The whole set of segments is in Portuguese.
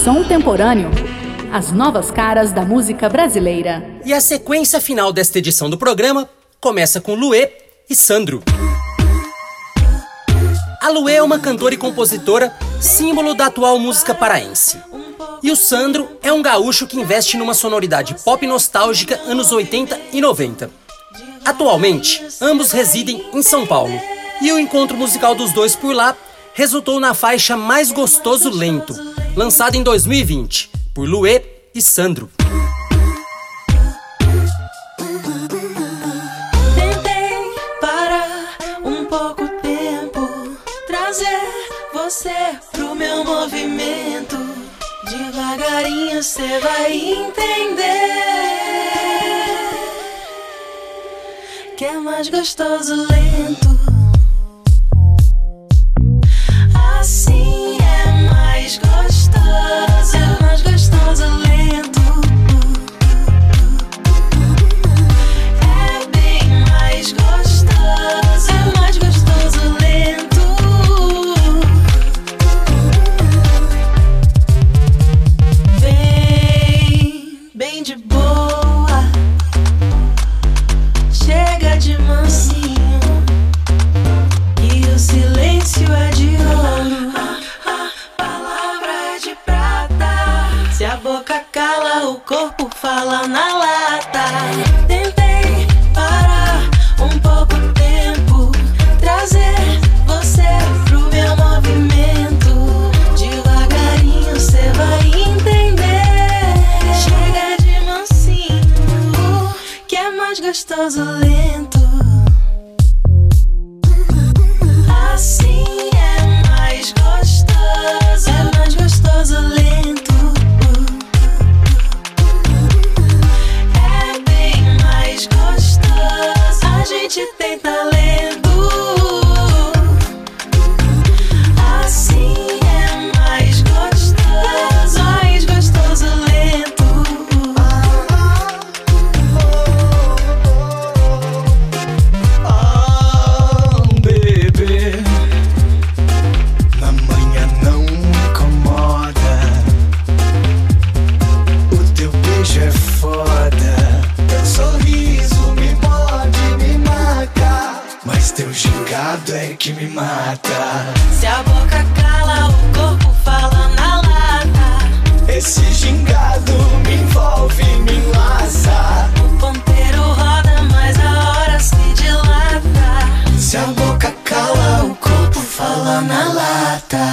Som Temporâneo. As novas caras da música brasileira. E a sequência final desta edição do programa começa com Luê e Sandro. A Luê é uma cantora e compositora, símbolo da atual música paraense. E o Sandro é um gaúcho que investe numa sonoridade pop nostálgica anos 80 e 90. Atualmente, ambos residem em São Paulo. E o encontro musical dos dois por lá resultou na faixa Mais Gostoso Lento, lançada em 2020, por Luê e Sandro. Tentei parar um pouco tempo, trazer você pro meu movimento. Devagarinho cê vai entender que é mais gostoso lento. Assim é mais gostoso lento. É bem mais gostoso lento. Bem de boa, chega de mansinho, que o silêncio é de ouro, a palavra é de prata. Se a boca cala, o corpo fala na lata. Tentei parar um pouco tempo, trazer você pro meu movimento. Devagarinho cê vai entender. Chega de mansinho, que é mais gostoso lento. Assim é mais gostoso lento. É bem mais gostoso, a gente tem talento. Assim é mais gostoso lento. Bebê, na manhã não me incomoda. O teu beijo é foda. Teu sorriso me pode me matar, mas teu gingado é que me mata. Se a boca cala, o corpo fala na lata. Esse gingado me envolve, me enlaça. O ponteiro roda, mas a hora se dilata. Se a boca cala, o corpo fala na lata.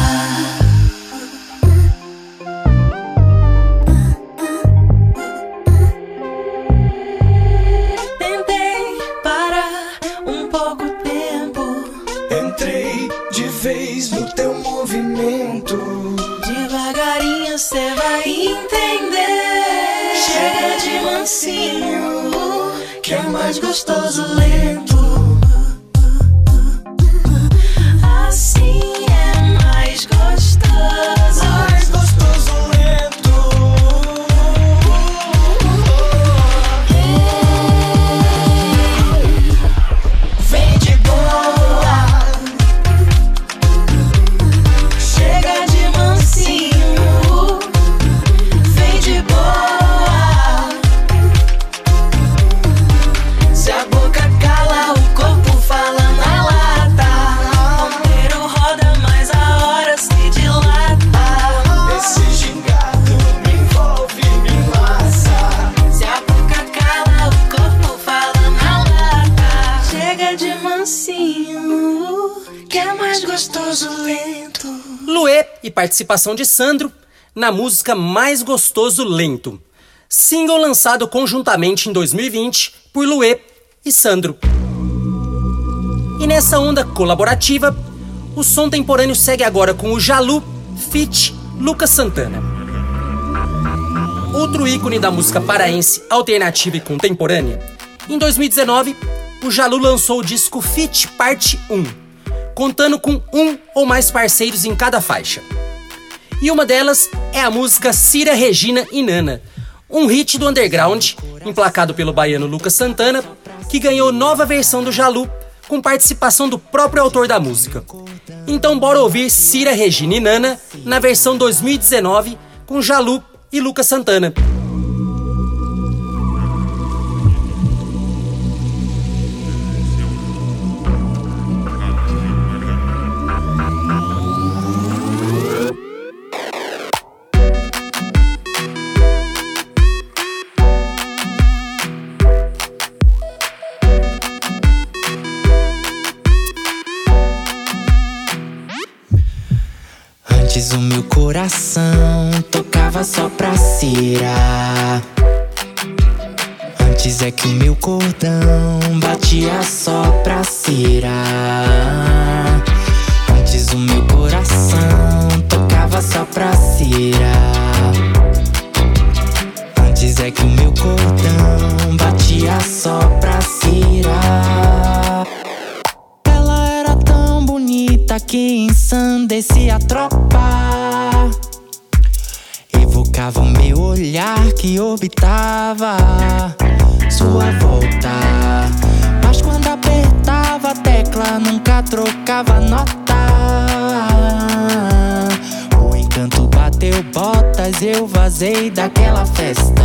Tentei parar um pouco tempo, Entrei de vez no teu movimento. devagarinho cê vai entender. Chega de mansinho, que é mais gostoso lento. Assim é mais gostoso lento. Vem de boa, chega de mansinho. Vem de boa, se a boca cala, o corpo fala na lata. O ponteiro roda, mas a hora se dilata. Esse gingado me envolve, me enlaça. Se a boca cala, o corpo fala na lata. Chega de mansinho, que é mais gostoso lento. Luê e participação de Sandro na música Mais Gostoso Lento, single lançado conjuntamente em 2020 por Luê e Sandro. E nessa onda colaborativa, o Som Temporâneo segue agora com o Jalu feat. Lucas Santana. Outro ícone da música paraense alternativa e contemporânea, em 2019, o Jalu lançou o disco Feat Parte 1, contando com um ou mais parceiros em cada faixa. E uma delas é a música Cira, Regina e Nana, um hit do underground, emplacado pelo baiano Lucas Santana, que ganhou nova versão do Jalu, com participação do próprio autor da música. Então bora ouvir Cira, Regina e Nana na versão 2019 com Jalu e Lucas Santana. Antes o meu coração tocava só pra Cira. Antes é que o meu cordão batia só pra Cira. Antes o meu coração tocava só pra Cira. Antes é que o meu cordão batia só pra Cira. Ela era tão bonita que ensandecia a tropa. Evocava o meu olhar que orbitava sua volta. Mas quando apertava a tecla nunca trocava nota. O encanto bateu botas, eu vazei daquela festa.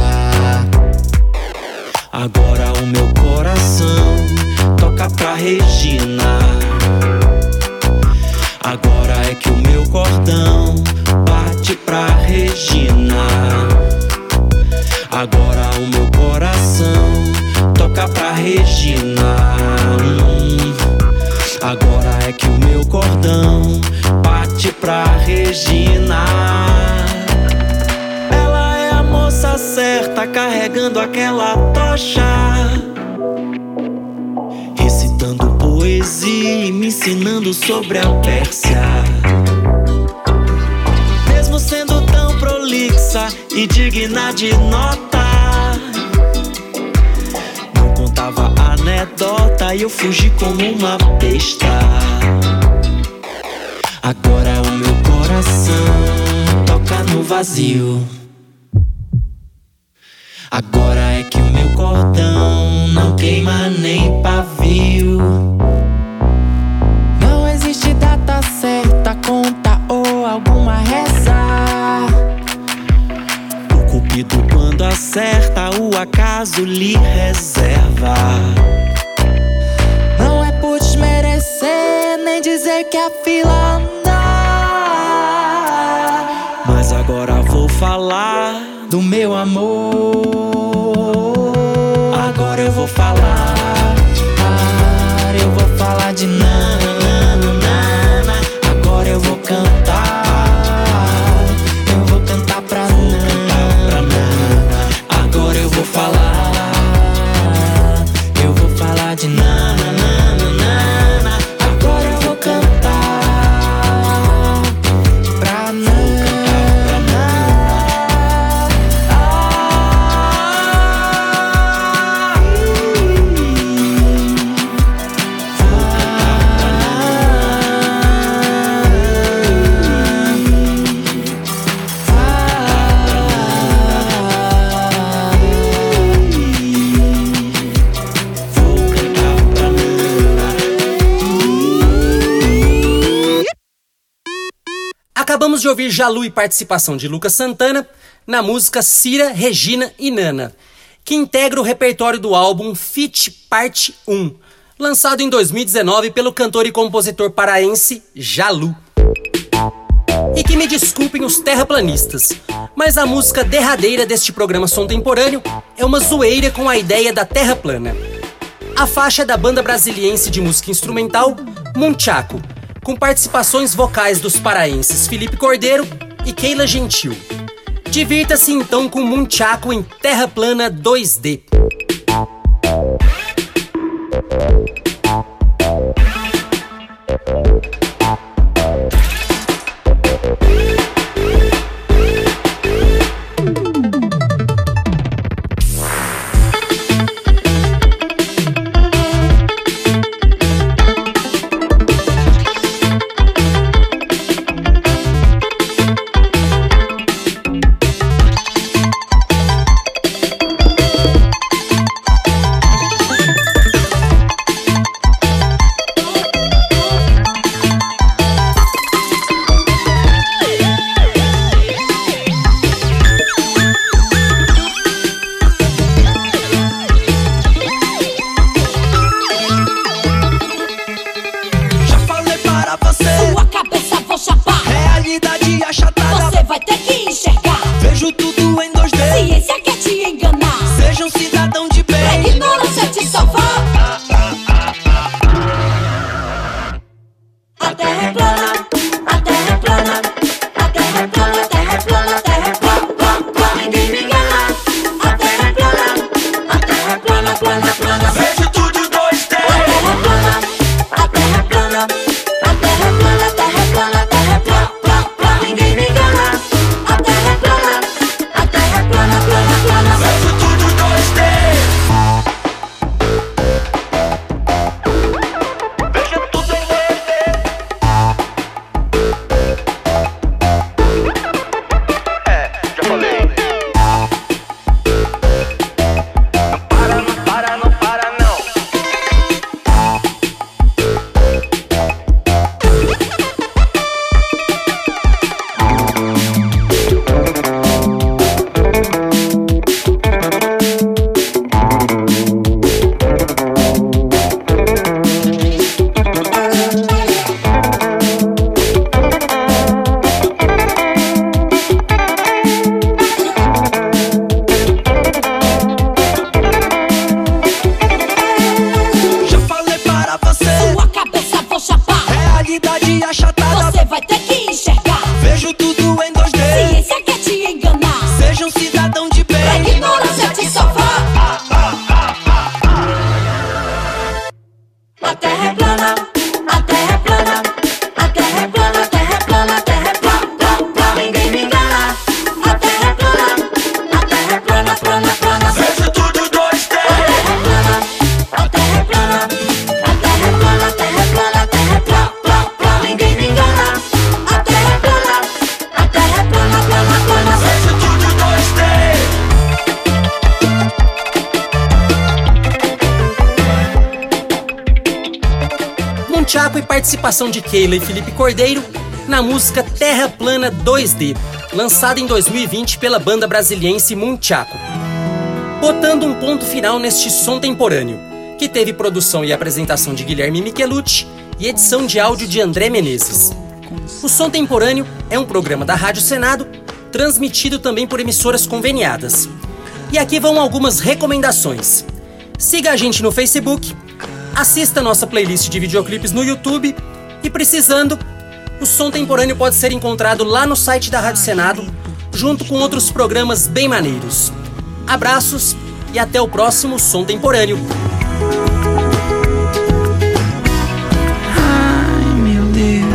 Agora o meu coração toca pra Regina. Agora é que o meu cordão bate pra Regina. Agora o meu coração toca pra Regina. Agora é que o meu cordão bate pra Regina. Ela é a moça certa carregando aquela tocha, recitando poesia e me ensinando sobre a Pérsia. Mesmo sendo tão prolixa e digna de nota, não contava anedota e eu fugi como uma besta. Agora o meu coração toca no vazio. Agora é que o meu cordão não queima nem pavio. Não existe data certa, conta ou alguma reza. O cupido quando acerta, o acaso lhe reserva. Não é por desmerecer, nem dizer que a fila anda, mas agora vou falar do meu amor. Agora eu vou falar, eu vou falar de Nana. Agora eu vou cantar, eu vou cantar pra Nana. Agora eu vou falar, eu vou falar de Nana. Agora eu vou cantar pra Nana. Acabamos de ouvir Jalu e participação de Lucas Santana na música Cira, Regina e Nana, que integra o repertório do álbum Fit Parte 1, lançado em 2019 pelo cantor e compositor paraense Jalu. E que me desculpem os terraplanistas, mas a música derradeira deste programa contemporâneo é uma zoeira com a ideia da terra plana. A faixa é da banda brasiliense de música instrumental Munchaco, com participações vocais dos paraenses Felipe Cordeiro e Keila Gentil. Divirta-se então com Munchaco em Terra Plana 2D. Munchaco e participação de Keila e Felipe Cordeiro na música Terra Plana 2D, lançada em 2020 pela banda brasiliense Munchaco. Botando um ponto final neste som temporâneo, que teve produção e apresentação de Guilherme Michelucci e edição de áudio de André Menezes. O Som Temporâneo é um programa da Rádio Senado, transmitido também por emissoras conveniadas. E aqui vão algumas recomendações. Siga a gente no Facebook, assista nossa playlist de videoclipes no YouTube e, precisando, o Som Temporâneo pode ser encontrado lá no site da Rádio Senado, junto com outros programas bem maneiros. Abraços e até o próximo Som Temporâneo. Ai, meu Deus.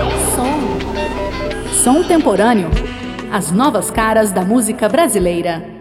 Som Temporâneo. As novas caras da música brasileira.